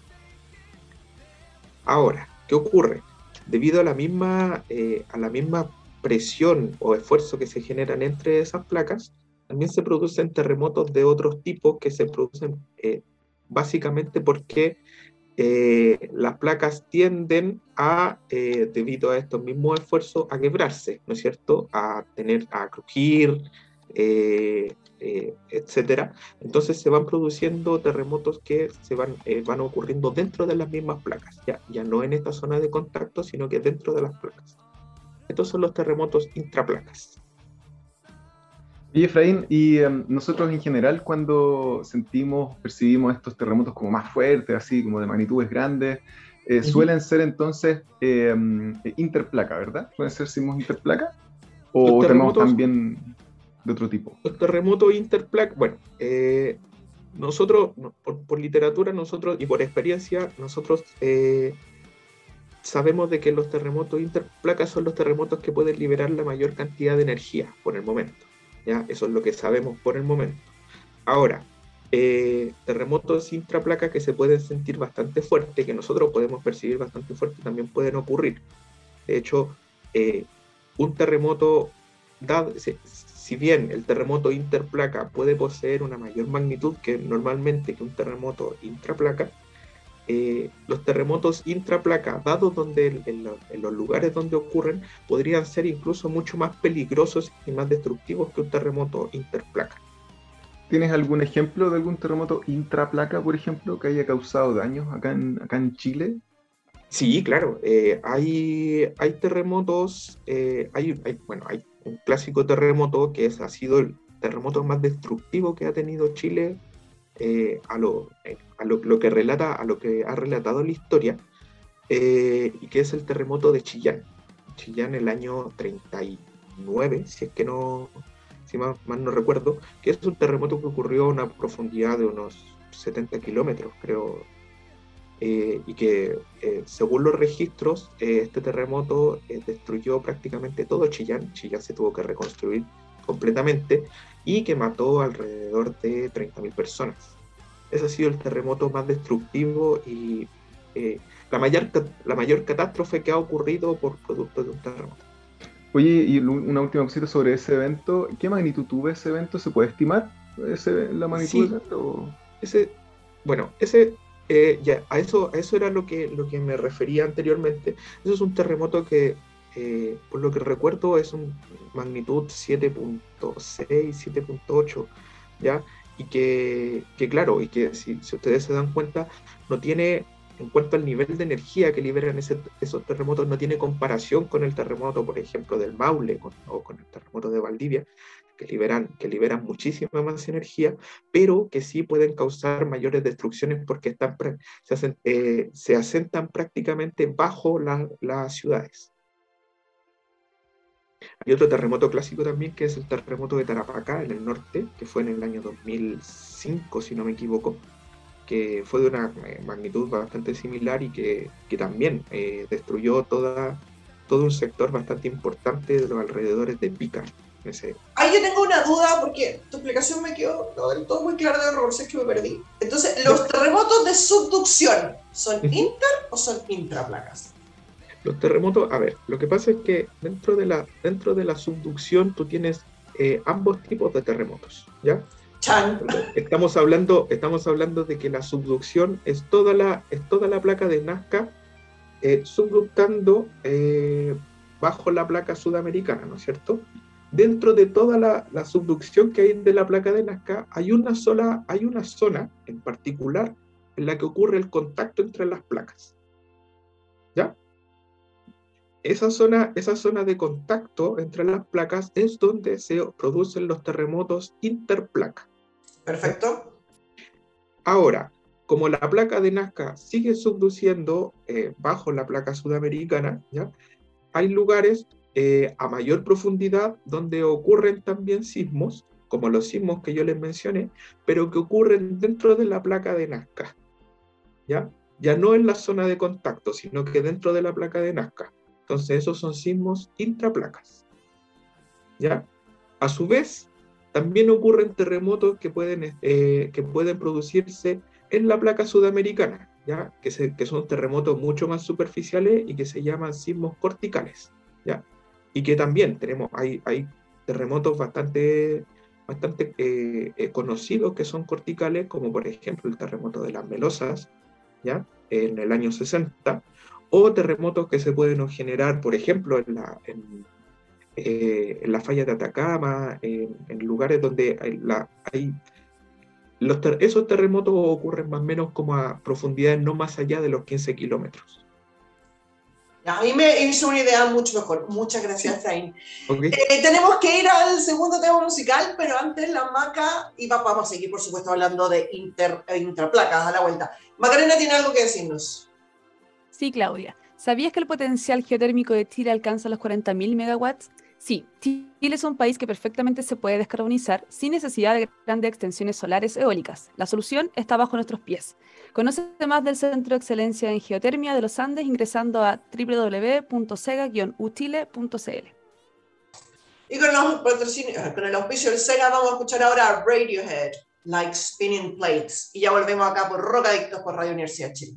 Ahora, ¿qué ocurre? Debido a la misma presión o esfuerzo que se generan entre esas placas, también se producen terremotos de otros tipos que se producen básicamente porque las placas tienden debido a estos mismos esfuerzos, a quebrarse, ¿no es cierto? A crujir, etcétera. Entonces se van produciendo terremotos que van ocurriendo dentro de las mismas placas, ya no en esta zona de contacto, sino que dentro de las placas. Estos son los terremotos intraplacas. Y Efraín, nosotros en general cuando percibimos estos terremotos como más fuertes, así como de magnitudes grandes, suelen ser entonces interplaca, ¿verdad? ¿Suelen ser sismos interplaca? ¿O tenemos también de otro tipo? Los terremotos interplaca, bueno, nosotros, por literatura y por experiencia, nosotros sabemos de que los terremotos interplaca son los terremotos que pueden liberar la mayor cantidad de energía por el momento. ¿Ya? Eso es lo que sabemos por el momento. Ahora, terremotos intraplaca que se pueden sentir bastante fuertes, que nosotros podemos percibir bastante fuerte, también pueden ocurrir. De hecho, un terremoto, si bien el terremoto interplaca puede poseer una mayor magnitud que normalmente que un terremoto intraplaca, los terremotos intraplaca, dados en los lugares donde ocurren, podrían ser incluso mucho más peligrosos y más destructivos que un terremoto interplaca. ¿Tienes algún ejemplo de algún terremoto intraplaca, por ejemplo, que haya causado daños acá en Chile? Sí, claro. Hay terremotos, hay un clásico terremoto que ha sido el terremoto más destructivo que ha tenido Chile. A lo que ha relatado la historia, y que es el terremoto de Chillán. Chillán el año 39, si mal no recuerdo, que es un terremoto que ocurrió a una profundidad de unos 70 kilómetros, creo, y que según los registros, este terremoto destruyó prácticamente todo Chillán. Chillán se tuvo que reconstruir completamente y que mató alrededor de 30.000 personas. Ese ha sido el terremoto más destructivo y la mayor catástrofe que ha ocurrido por producto de un terremoto. Oye, y una última cosita sobre ese evento. ¿Qué magnitud tuvo ese evento? ¿Se puede estimar la magnitud Sí. del evento? A eso era lo que me refería anteriormente. Eso es un terremoto que por lo que recuerdo es un magnitud 7.6, 7.8, ¿ya? Y que claro, y que si ustedes se dan cuenta, no tiene, en cuanto al nivel de energía que liberan esos terremotos, no tiene comparación con el terremoto, por ejemplo, del Maule o con el terremoto de Valdivia, que liberan muchísima más energía, pero que sí pueden causar mayores destrucciones porque se asentan prácticamente bajo las ciudades. Hay otro terremoto clásico también, que es el terremoto de Tarapacá, en el norte, que fue en el año 2005, si no me equivoco, que fue de una magnitud bastante similar y que también destruyó toda todo un sector bastante importante de los alrededores de Pica. Ahí yo tengo una duda porque tu explicación me quedó no del todo muy clara de error, sé que me perdí. Entonces, ¿los terremotos de subducción son inter o son intraplacas? Los terremotos, a ver, lo que pasa es que dentro de la subducción tú tienes ambos tipos de terremotos, ¿ya? Chan. Estamos hablando de que la subducción es toda la placa de Nazca subductando bajo la placa sudamericana, ¿no es cierto? Dentro de toda la subducción que hay de la placa de Nazca, hay una zona en particular en la que ocurre el contacto entre las placas, ¿ya? Esa zona de contacto entre las placas es donde se producen los terremotos interplaca. Perfecto. Ahora, como la placa de Nazca sigue subduciendo bajo la placa sudamericana, ¿ya? Hay lugares a mayor profundidad donde ocurren también sismos, como los sismos que yo les mencioné, pero que ocurren dentro de la placa de Nazca, ¿ya? Ya no en la zona de contacto, sino que dentro de la placa de Nazca. Entonces esos son sismos intraplacas, ¿ya? A su vez, también ocurren terremotos que pueden producirse en la placa sudamericana, ¿ya? Que son terremotos mucho más superficiales y que se llaman sismos corticales, ¿ya? Y que también hay terremotos bastante conocidos que son corticales, como por ejemplo el terremoto de las Melosas, ¿ya? En el año 60, o terremotos que se pueden generar, por ejemplo, en la falla de Atacama, en lugares donde esos terremotos ocurren más o menos como a profundidades no más allá de los 15 kilómetros. A mí me hizo una idea mucho mejor. Muchas gracias, Zain. Okay. Tenemos que ir al segundo tema musical, pero antes la Maca, y vamos a seguir, por supuesto, hablando de intraplacas a la vuelta. Macarena tiene algo que decirnos. Sí, Claudia. ¿Sabías que el potencial geotérmico de Chile alcanza los 40.000 megawatts? Sí, Chile es un país que perfectamente se puede descarbonizar sin necesidad de grandes extensiones solares eólicas. La solución está bajo nuestros pies. Conoce más del Centro de Excelencia en Geotermia de los Andes ingresando a www.sega-uchile.cl. Y con el auspicio del Sega vamos a escuchar ahora Radiohead, Like Spinning Plates. Y ya volvemos acá por Rocadictos por Radio Universidad de Chile.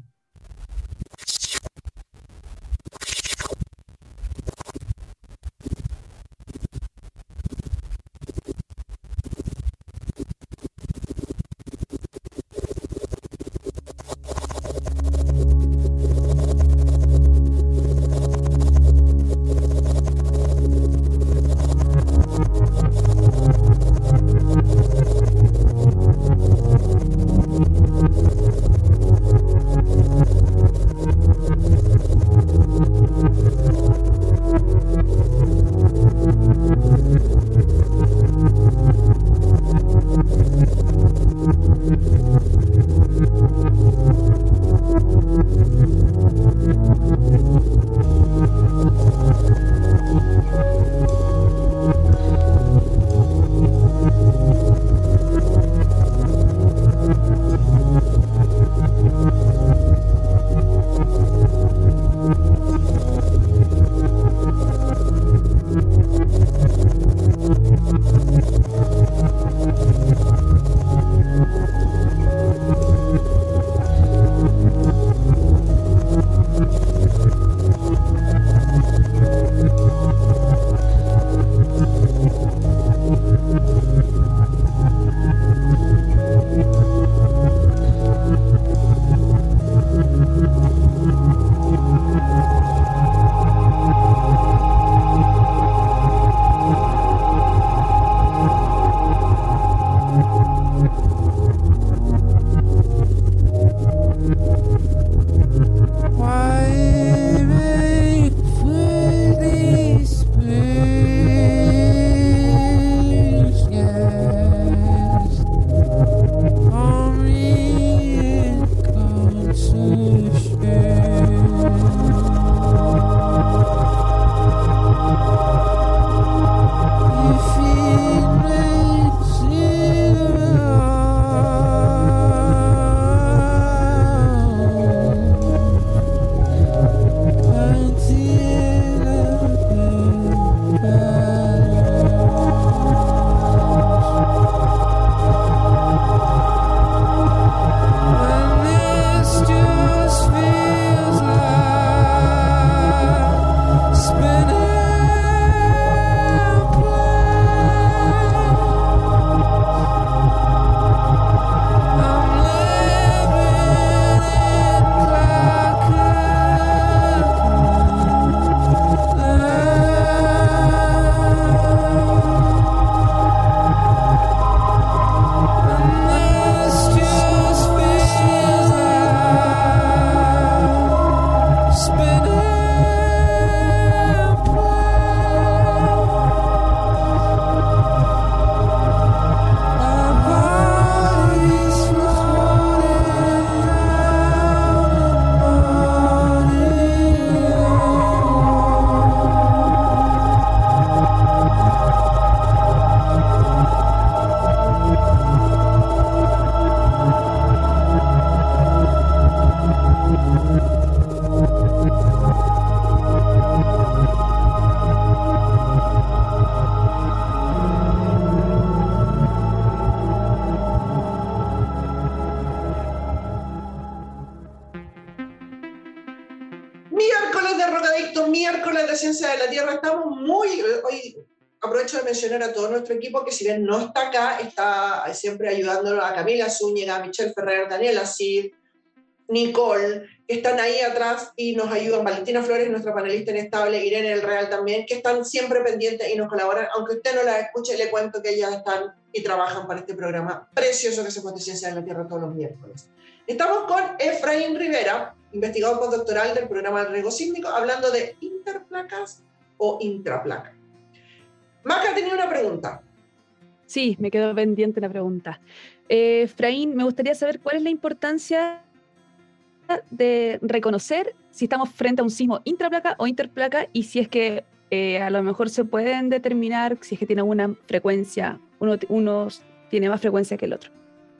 Miércoles de Ciencia de la Tierra. Estamos hoy aprovecho de mencionar a todo nuestro equipo que si bien no está acá, está siempre ayudándonos, a Camila Zúñiga, a Michelle Ferrer, Daniela Cid, Nicole, que están ahí atrás y nos ayudan, Valentina Flores, nuestra panelista inestable, Irene del Real también, que están siempre pendientes y nos colaboran. Aunque usted no la escuche, le cuento que ellas están y trabajan para este programa precioso que hacemos de Ciencia de la Tierra todos los miércoles. Estamos con Efraín Rivera, investigador postdoctoral del programa del riesgo sísmico, hablando de interplacas o intraplaca. Maca tenía una pregunta. Sí, me quedó pendiente la pregunta. Efraín, me gustaría saber cuál es la importancia de reconocer si estamos frente a un sismo intraplaca o interplaca y si es que a lo mejor se pueden determinar si es que tiene una frecuencia, uno tiene más frecuencia que el otro.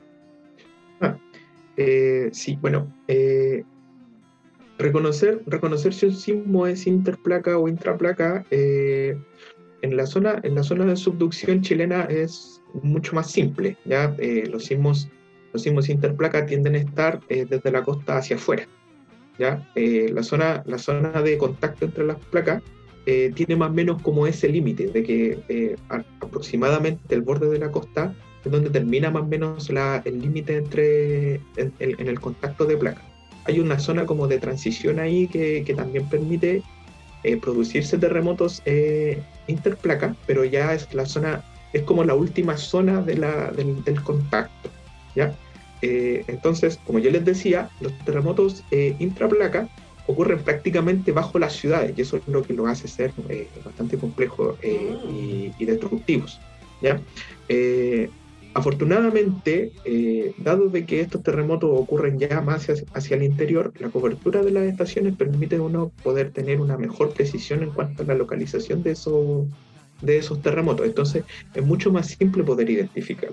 Sí, bueno, reconocer si un sismo es interplaca o intraplaca en la zona de subducción chilena es mucho más simple, ¿ya? Los sismos interplaca tienden a estar desde la costa hacia afuera, ¿ya? La zona de contacto entre las placas tiene más o menos como ese límite de que aproximadamente el borde de la costa es donde termina más o menos el límite en el contacto de placas. Hay una zona como de transición ahí que también permite producirse terremotos interplaca, pero ya es la zona, es como la última zona del contacto, ¿ya? Entonces, como yo les decía, los terremotos intraplaca ocurren prácticamente bajo las ciudades, y eso es lo que lo hace ser bastante complejo y destructivos, ¿ya? Afortunadamente, dado de que estos terremotos ocurren ya más hacia el interior, la cobertura de las estaciones permite a uno poder tener una mejor precisión en cuanto a la localización de esos terremotos. Entonces, es mucho más simple poder identificarlos.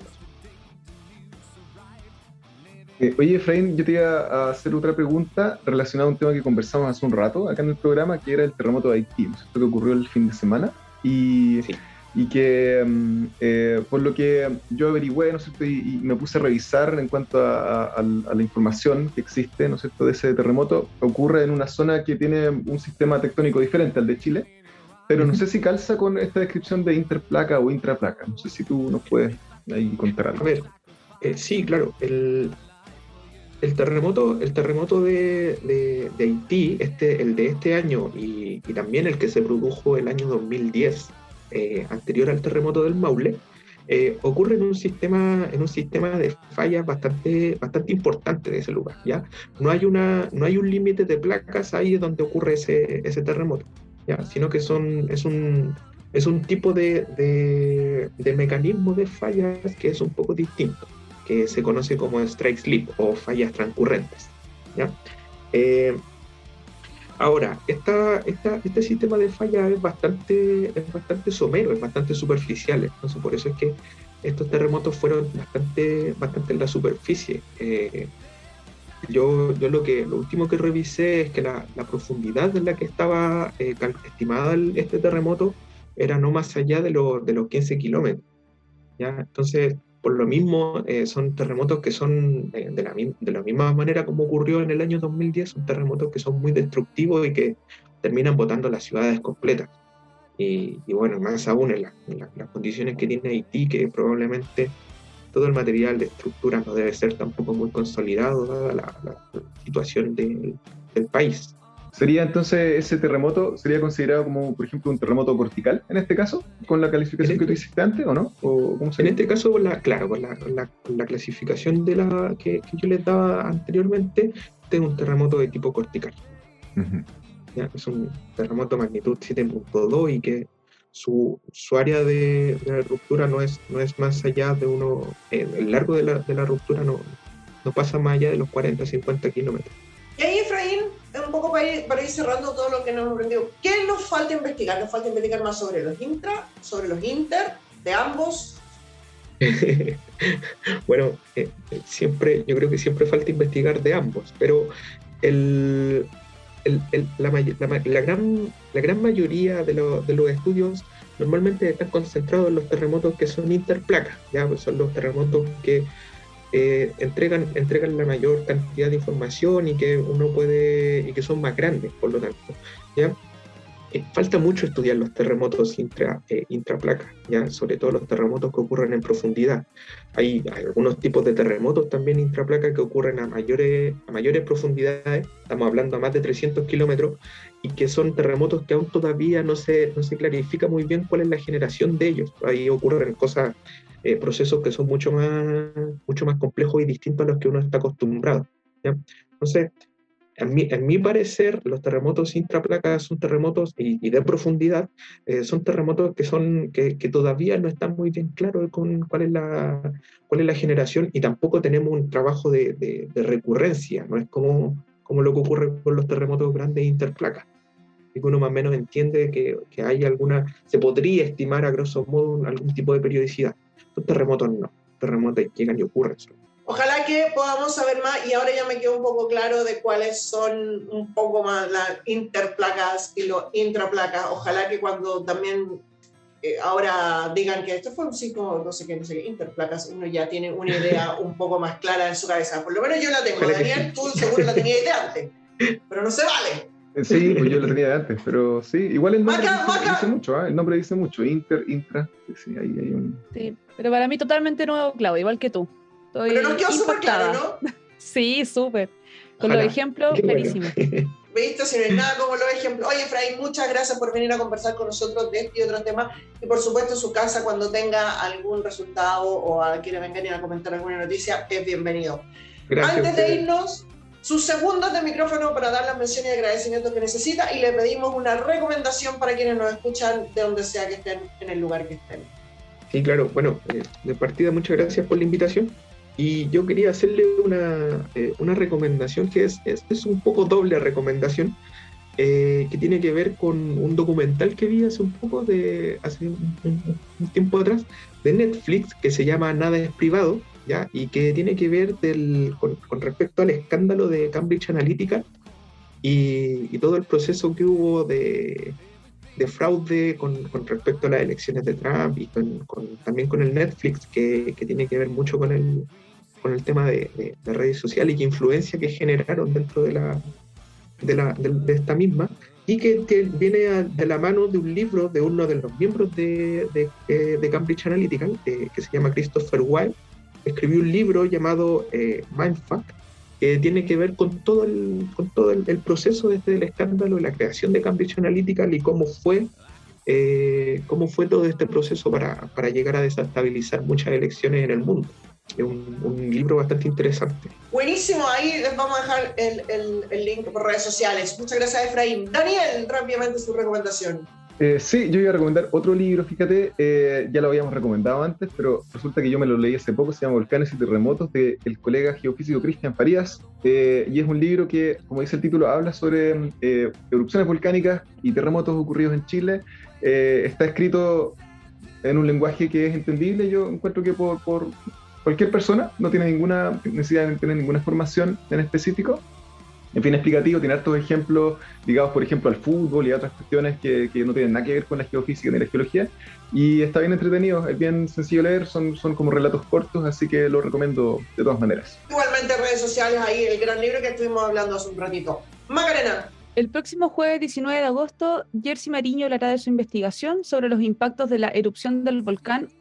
Oye, Efraín, yo te iba a hacer otra pregunta relacionada a un tema que conversamos hace un rato acá en el programa, que era el terremoto de Haití, ¿no es cierto?, que ocurrió el fin de semana. Sí. Y que por lo que yo averigüé, ¿no es cierto?, y me puse a revisar en cuanto a la información que existe, ¿no es cierto?, de ese terremoto, ocurre en una zona que tiene un sistema tectónico diferente al de Chile, pero no sé si calza con esta descripción de interplaca o intraplaca. No sé si tú nos puedes ahí contar algo. A ver, sí, claro, el terremoto de Haití, el de este año y también el que se produjo el año 2010, anterior al terremoto del Maule, ocurre en un sistema de fallas bastante importante de ese lugar, ¿ya? No hay un límite de placas ahí donde ocurre ese terremoto, ¿ya? Sino que es un tipo de mecanismo de fallas que es un poco distinto, que se conoce como strike slip o fallas transcurrentes, ¿ya? Ahora, este sistema de fallas es bastante somero, es bastante superficial, entonces por eso es que estos terremotos fueron bastante en la superficie. Yo lo último que revisé es que la profundidad en la que estaba estimada este terremoto era no más allá de los 15 kilómetros, ¿ya? Entonces, por lo mismo, son terremotos que son, de la misma manera como ocurrió en el año 2010, son terremotos que son muy destructivos y que terminan botando las ciudades completas. Y bueno, más aún en las condiciones que tiene Haití, que probablemente todo el material de estructura no debe ser tampoco muy consolidado, dada la situación del país. ¿Sería entonces ese terremoto, sería considerado como, por ejemplo, un terremoto cortical, en este caso, con la calificación que tú hiciste antes, o no? ¿O cómo sería? En este caso, con la clasificación que yo les daba anteriormente, este es un terremoto de tipo cortical. Ujú. ¿ya? Es un terremoto magnitud 7.2 y que su área de ruptura no es más allá de el largo de la ruptura no pasa más allá de los 40-50 kilómetros. Y ahí, Efraín, un poco para ir cerrando todo lo que nos hemos aprendido, ¿qué nos falta investigar? ¿Nos falta investigar más sobre los intra, sobre los inter, de ambos? Bueno, yo creo que siempre falta investigar de ambos, pero la gran mayoría de los estudios normalmente están concentrados en los terremotos que son interplacas, ¿ya? Pues son los terremotos que entregan la mayor cantidad de información y que y que son más grandes, por lo tanto, ¿ya? Falta mucho estudiar los terremotos intraplaca, ¿ya? Sobre todo los terremotos que ocurren en profundidad. Hay algunos tipos de terremotos también intraplaca que ocurren a mayores profundidades, estamos hablando a más de 300 kilómetros, y que son terremotos que aún todavía no se clarifica muy bien cuál es la generación de ellos. Ahí ocurren procesos que son mucho más complejos y distintos a los que uno está acostumbrado, ¿ya? Entonces, en mi parecer, los terremotos intraplacas son terremotos y de profundidad, son terremotos que todavía no están muy bien claros con cuál es la generación, y tampoco tenemos un trabajo de recurrencia, no es como lo que ocurre con los terremotos grandes interplacas. Y que uno más o menos entiende que hay se podría estimar a grosso modo algún tipo de periodicidad. Los terremotos no, los terremotos llegan y ocurren. Ojalá que podamos saber más, y ahora ya me quedó un poco claro de cuáles son un poco más las interplacas y los intraplacas. Ojalá que cuando también ahora digan que esto fue un sismo, no sé qué, interplacas, uno ya tiene una idea un poco más clara en su cabeza. Por lo menos yo la tengo. Ojalá Daniel, tú seguro la tenías de antes, pero no se vale. Sí, pues yo lo tenía de antes, pero sí, igual el nombre Maca. dice mucho, ¿eh? El nombre dice mucho, intra, sí, ahí hay un... Sí, pero para mí totalmente nuevo, Claudia, igual que tú. Estoy Pero nos quedó súper impactada. claro, ¿no? Sí, súper. Con Ojalá. los ejemplos, Qué bueno. clarísimo. ¿Viste? Si no hay nada como los ejemplos. Oye, Efraín, muchas gracias por venir a conversar con nosotros de este y otros temas. Y por supuesto, su casa, cuando tenga algún resultado o quiera venir a comentar alguna noticia, es bienvenido. Gracias. Antes de irnos, sus segundos de micrófono para dar las menciones y agradecimientos que necesita, y le pedimos una recomendación para quienes nos escuchan de donde sea que estén, en el lugar que estén. Sí, claro. Bueno, de partida, muchas gracias por la invitación. Y yo quería hacerle una recomendación que es un poco doble recomendación, que tiene que ver con un documental que vi hace un tiempo atrás de Netflix, que se llama Nada es privado, ¿ya? Y que tiene que ver con respecto al escándalo de Cambridge Analytica y todo el proceso que hubo de fraude con respecto a las elecciones de Trump, y también con el Netflix, que tiene que ver mucho con el tema de redes sociales y influencia que generaron dentro de esta misma, y que viene de la mano de un libro de uno de los miembros de Cambridge Analytica, que se llama Christopher Weil. Escribió un libro llamado Mindfuck, que tiene que ver con todo el proceso desde el escándalo de la creación de Cambridge Analytica y cómo fue todo este proceso para llegar a desestabilizar muchas elecciones en el mundo. Es un libro bastante interesante. Buenísimo, ahí les vamos a dejar el link por redes sociales. Muchas gracias, Efraín. Daniel, rápidamente su recomendación. Sí, yo iba a recomendar otro libro, fíjate, ya lo habíamos recomendado antes, pero resulta que yo me lo leí hace poco, se llama Volcanes y Terremotos, del colega geofísico Cristian Farías, y es un libro que, como dice el título, habla sobre erupciones volcánicas y terremotos ocurridos en Chile. Está escrito en un lenguaje que es entendible. Yo encuentro que por cualquier persona, no tiene ninguna necesidad de tener ninguna formación en específico. En fin, explicativo, tiene hartos ejemplos ligados, por ejemplo, al fútbol y a otras cuestiones que no tienen nada que ver con la geofísica ni la geología, y está bien entretenido, es bien sencillo de leer, son como relatos cortos, así que lo recomiendo de todas maneras. Igualmente redes sociales, ahí el gran libro que estuvimos hablando hace un ratito. Macarena. El próximo jueves 19 de agosto, Jersey Mariño hablará de su investigación sobre los impactos de la erupción del volcán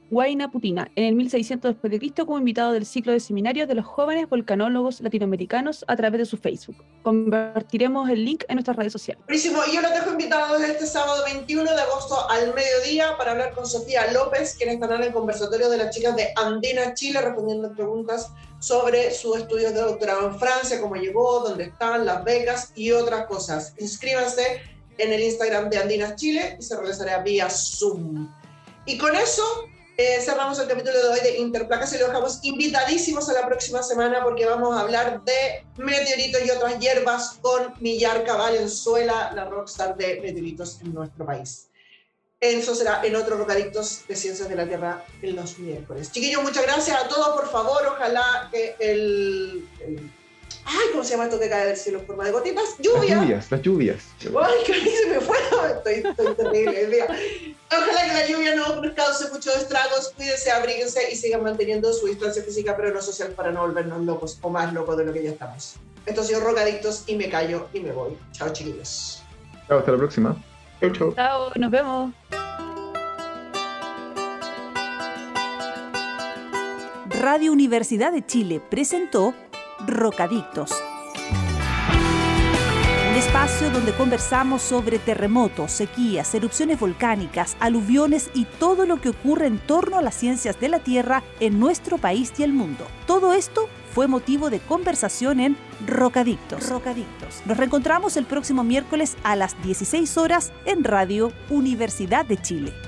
Huayna Putina, en el 1600 después de Cristo, como invitado del ciclo de seminarios de los jóvenes volcanólogos latinoamericanos a través de su Facebook. Compartiremos el link en nuestras redes sociales. Buenísimo, y yo los dejo invitados este sábado 21 de agosto al mediodía para hablar con Sofía López, quien estará en el conversatorio de las chicas de Andina Chile, respondiendo preguntas sobre sus estudios de doctorado en Francia, cómo llegó, dónde están, las becas y otras cosas. Inscríbanse en el Instagram de Andina Chile y se realizará vía Zoom. Y con eso cerramos el capítulo de hoy de Interplacas y lo dejamos invitadísimos a la próxima semana porque vamos a hablar de meteoritos y otras hierbas con Millarca Valenzuela, la rockstar de meteoritos en nuestro país. Eso será en otros Rocadictos de Ciencias de la Tierra en los miércoles. Chiquillos, muchas gracias a todos, por favor, ojalá que ay, ¿cómo se llama esto que cae del cielo en forma de gotitas? ¡Lluvia! Las lluvias. ¡Ay, que a mí se me fue! Estoy terrible el día. Ojalá que la lluvia no nos cause muchos estragos. Cuídense, abríguense y sigan manteniendo su distancia física, pero no social, para no volvernos locos o más locos de lo que ya estamos. Esto ha sido Rocadictos y me callo y me voy. Chao, chiquillos. Chao, hasta la próxima. Chau, chau. Chao, nos vemos. Radio Universidad de Chile presentó Rocadictos, un espacio donde conversamos sobre terremotos, sequías, erupciones volcánicas, aluviones y todo lo que ocurre en torno a las ciencias de la Tierra en nuestro país y el mundo. Todo esto fue motivo de conversación en Rocadictos. Nos reencontramos el próximo miércoles a las 16 horas en Radio Universidad de Chile.